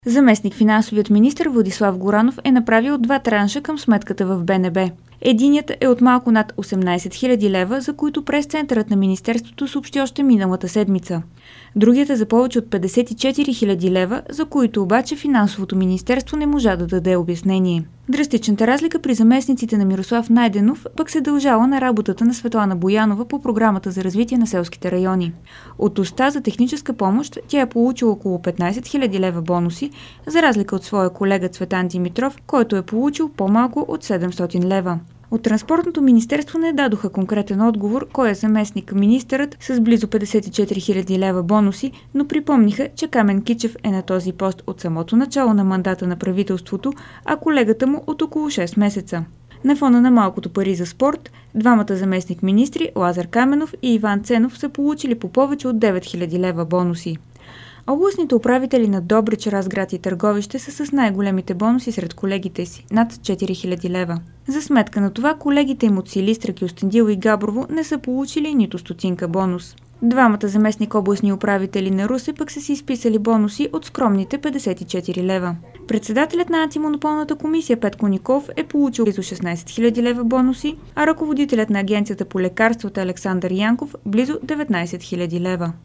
Заместник финансовият министър Владислав Горанов е направил 2 транша към сметката в БНБ. Единият е от малко над 18 000 лева, за които пресцентърът на министерството съобщи още миналата седмица. Другият е за повече от 54 000 лева, за които обаче финансовото министерство не можа да даде обяснение. Драстичната разлика при заместниците на Мирослав Найденов пък се дължала на работата на Светлана Боянова по програмата за развитие на селските райони. От оста за техническа помощ тя е получила около 15 000 лева бонуси, за разлика от своя колега Цветан Димитров, който е получил по-малко от 700 лева. От Транспортното министерство не дадоха конкретен отговор кой е заместник министърът с близо 54 000 лева бонуси, но припомниха, че Камен Кичев е на този пост от самото начало на мандата на правителството, а колегата му от около 6 месеца. На фона на малкото пари за спорт, двамата заместник министри Лазар Каменов и Иван Ценов са получили по повече от 9 000 лева бонуси. Областните управители на Добрич, Разград и Търговище са с най-големите бонуси сред колегите си – над 4000 лева. За сметка на това, колегите им от Силистра, Кюстендил и Габрово не са получили нито стотинка бонус. Двамата заместник областни управители на Русе пък са си изписали бонуси от скромните 54 лева. Председателят на антимонополната комисия Петко Николов е получил близо 16 000 лева бонуси, а ръководителят на агенцията по лекарствата Александър Янков близо 19 000 лева.